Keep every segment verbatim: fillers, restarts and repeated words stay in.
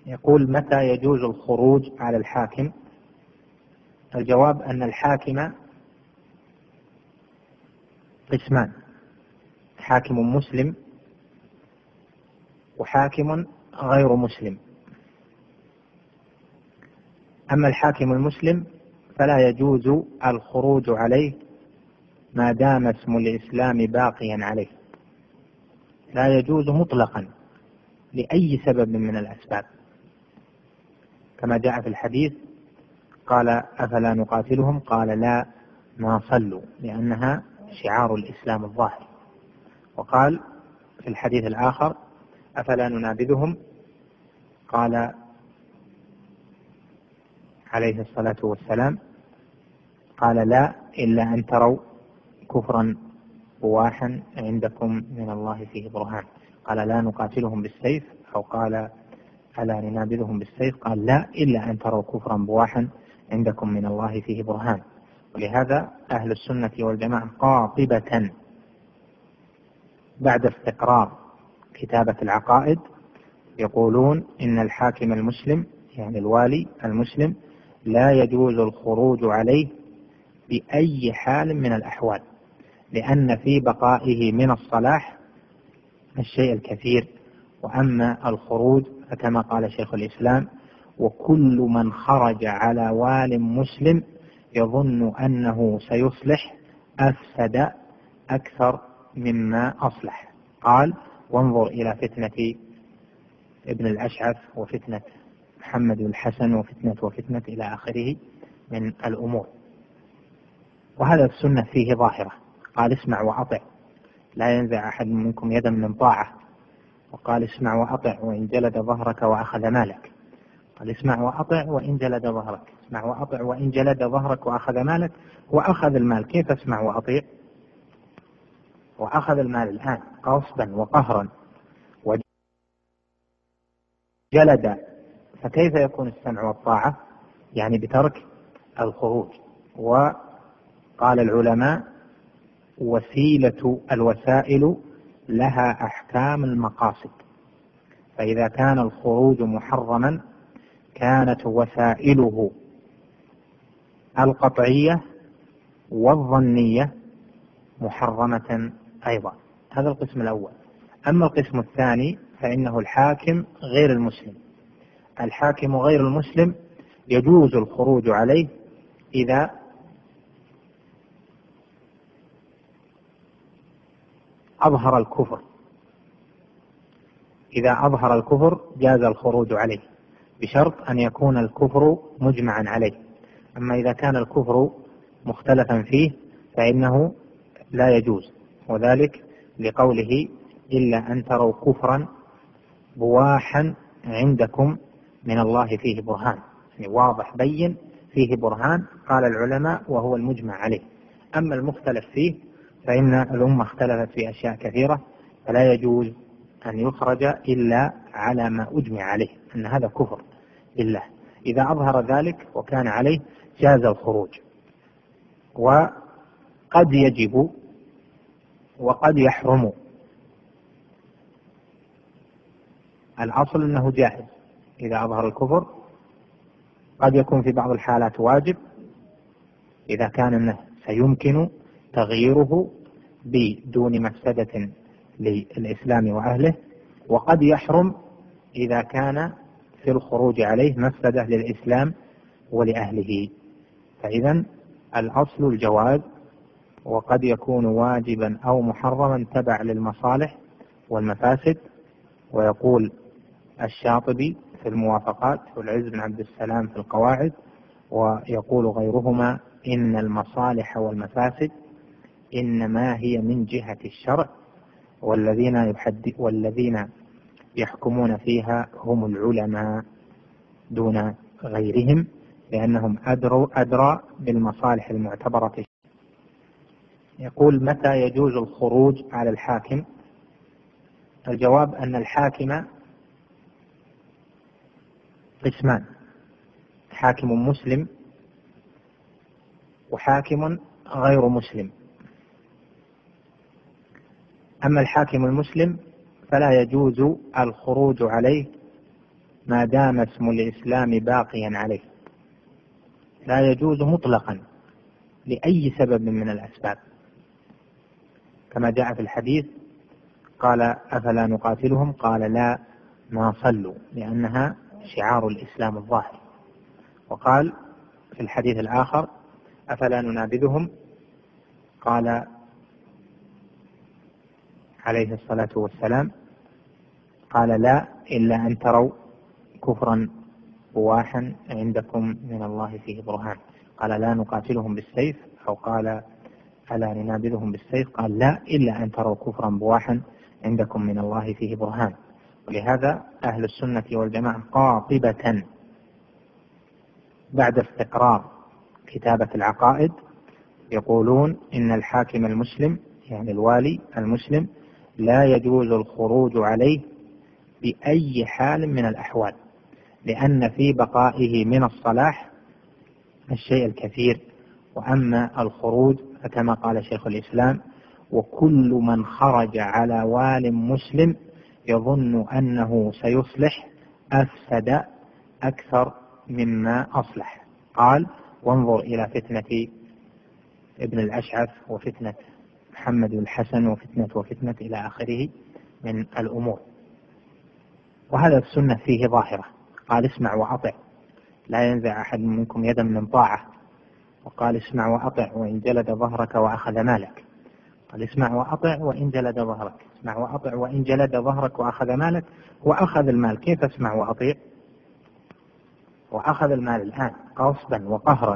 يقول: متى يجوز الخروج على الحاكم؟ الجواب أن الحاكم قسمان: حاكم مسلم وحاكم غير مسلم. أما الحاكم المسلم فلا يجوز الخروج عليه ما دام اسم الإسلام باقيا عليه، لا يجوز مطلقا لأي سبب من الأسباب، كما جاء في الحديث: قال: أفلا نقاتلهم؟ قال: لا، ما صلوا، لأنها شعار الإسلام الظاهر. وقال في الحديث الآخر: أفلا ننابذهم؟ قال عليه الصلاة والسلام: قال: لا، إلا أن تروا كفرا بواحا عندكم من الله فيه برهان. قال: لا نقاتلهم بالسيف، أو قال: ألا ننابذهم بالسيف؟ قال: لا، إلا أن تروا كفرا بواحا عندكم من الله فيه برهان. ولهذا أهل السنة والجماعة قاطبة بعد استقرار كتابة العقائد يقولون إن الحاكم المسلم، يعني الوالي المسلم، لا يجوز الخروج عليه بأي حال من الأحوال، لأن في بقائه من الصلاح الشيء الكثير. وأما الخروج فكما قال شيخ الإسلام: وكل من خرج على وال مسلم يظن أنه سيصلح أفسد أكثر مما أصلح. قال: وانظر إلى فتنة ابن الأشعث، وفتنة محمد الحسن، وفتنة وفتنة إلى آخره من الأمور. وهذا السنة فيه ظاهرة. قال: اسمع وأطع، لا ينزع أحد منكم يدا من طاعة. وقال: اسمع وأطع وإن جلد ظهرك وأخذ مالك. قال: اسمع وأطع وإن جلد ظهرك. اسمع وأطع وإن جلد ظهرك وأخذ مالك. وأخذ المال، كيف اسمع وأطيع؟ وأخذ المال الآن غصبا وقهرا وجلد، فكيف يكون السمع والطاعة؟ يعني بترك الخروج. وقال العلماء: وسيلة الوسائل لها أحكام المقاصد، فإذا كان الخروج محرما كانت وسائله القطعية والظنية محرمة أيضا. هذا القسم الأول. أما القسم الثاني فإنه الحاكم غير المسلم. الحاكم غير المسلم يجوز الخروج عليه إذا أظهر الكفر. إذا أظهر الكفر جاز الخروج عليه، بشرط أن يكون الكفر مجمعا عليه. أما إذا كان الكفر مختلفا فيه فإنه لا يجوز، وذلك لقوله: إلا أن تروا كفرا بواحا عندكم من الله فيه برهان، يعني واضح بين فيه برهان. قال العلماء: وهو المجمع عليه. أما المختلف فيه فإن الأمة اختلفت في أشياء كثيرة، فلا يجوز أن يخرج إلا على ما أجمع عليه أن هذا كفر بالله. إذا أظهر ذلك وكان عليه جاز الخروج، وقد يجب وقد يحرم. الأصل أنه جائز إذا أظهر الكفر. قد يكون في بعض الحالات واجب إذا كان أنه سيمكن تغييره بدون مفسدة للإسلام وأهله، وقد يحرم إذا كان في الخروج عليه مفسدة للإسلام ولأهله. فإذا الأصل الجواز، وقد يكون واجبا أو محرما تبع للمصالح والمفاسد. ويقول الشاطبي في الموافقات والعز بن عبد السلام في القواعد، ويقول غيرهما: إن المصالح والمفاسد إنما هي من جهة الشرع، والذين يحد والذين يحكمون فيها هم العلماء دون غيرهم، لأنهم أدروا أدرى بالمصالح المعتبرة. يقول: متى يجوز الخروج على الحاكم؟ الجواب أن الحاكم قسمان: حاكم مسلم وحاكم غير مسلم. أما الحاكم المسلم فلا يجوز الخروج عليه ما دام اسم الإسلام باقيا عليه، لا يجوز مطلقا لأي سبب من الأسباب، كما جاء في الحديث قال أفلا نقاتلهم؟ قال لا، ما صلوا، لأنها شعار الإسلام الظاهر. وقال في الحديث الآخر أفلا ننابذهم؟ قال عليه الصلاة والسلام قال لا، إلا أن تروا كفرا بواحا عندكم من الله فيه برهان. قال لا نقاتلهم بالسيف، أو قال ألا ننابذهم بالسيف؟ قال لا، إلا أن تروا كفرا بواحا عندكم من الله فيه برهان. ولهذا أهل السنة والجماعة قاطبة بعد استقرار كتابة العقائد يقولون إن الحاكم المسلم، يعني الوالي المسلم، لا يجوز الخروج عليه بأي حال من الأحوال، لأن في بقائه من الصلاح الشيء الكثير. وأما الخروج فكما قال شيخ الإسلام وكل من خرج على وال مسلم يظن أنه سيصلح أفسد أكثر مما أصلح. قال وانظر إلى فتنة ابن الأشعث وفتنة محمد بن الحسن وفتنة وفتنة إلى آخره من الأمور. وهذا السنة فيه ظاهرة. قال اسمع وأطع، لا ينزع أحد منكم يدا من طاعة. وقال اسمع وأطع وإن جلد ظهرك وأخذ مالك. قال اسمع وأطع وإن جلد ظهرك، اسمع وأطع وإن جلد ظهرك وأخذ مالك. وأخذ المال، كيف اسمع وأطيع؟ وأخذ المال الآن غصبا وقهرا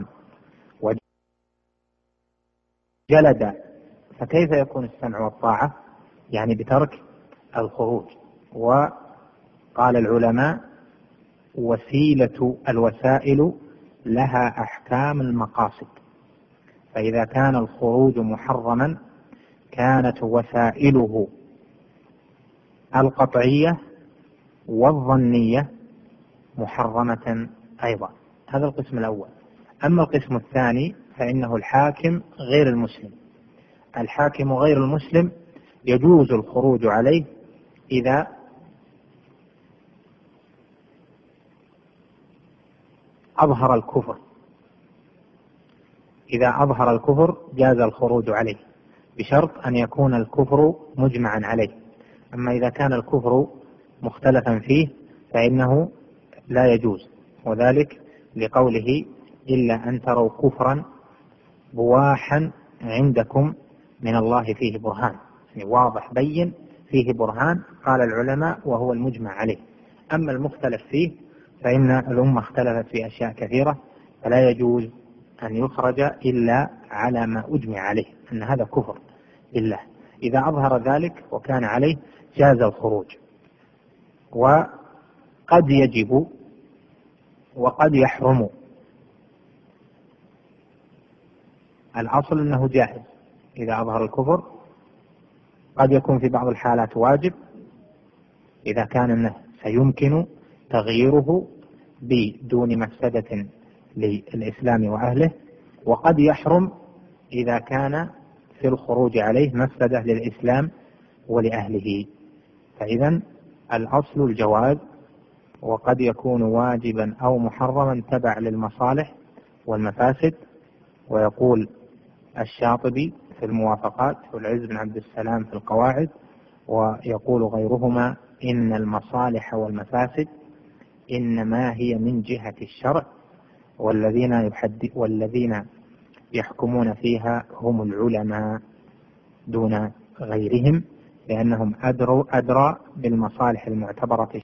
وجلد، فكيف يكون السمع والطاعة؟ يعني بترك الخروج. وقال العلماء وسيلة الوسائل لها أحكام المقاصد، فإذا كان الخروج محرما كانت وسائله القطعية والظنية محرمة أيضا. هذا القسم الأول. أما القسم الثاني فإنه الحاكم غير المسلم. الحاكم غير المسلم يجوز الخروج عليه إذا أظهر الكفر. إذا أظهر الكفر جاز الخروج عليه بشرط أن يكون الكفر مجمعا عليه. أما إذا كان الكفر مختلفا فيه فإنه لا يجوز، وذلك لقوله إلا أن تروا كفرا بواحا عندكم من الله فيه برهان، يعني واضح بين فيه برهان. قال العلماء وهو المجمع عليه. أما المختلف فيه فإن الأمة اختلفت في أشياء كثيرة، فلا يجوز أن يخرج إلا على ما أجمع عليه أن هذا كفر بالله. إذا أظهر ذلك وكان عليه جاز الخروج. وقد يجب وقد يحرم. الأصل أنه جائز إذا أظهر الكفر. قد يكون في بعض الحالات واجب إذا كان أنه سيمكن تغييره بدون مفسدة للإسلام وأهله. وقد يحرم إذا كان في الخروج عليه مفسدة للإسلام ولأهله. فإذا الأصل الجواز، وقد يكون واجبا أو محرما تبع للمصالح والمفاسد. ويقول الشاطبي في الموافقات والعز بن عبد السلام في القواعد، ويقول غيرهما إن المصالح والمفاسد إنما هي من جهة الشرع، والذين يحدث والذين يحكمون فيها هم العلماء دون غيرهم، لأنهم أدروا أدرى بالمصالح المعتبرة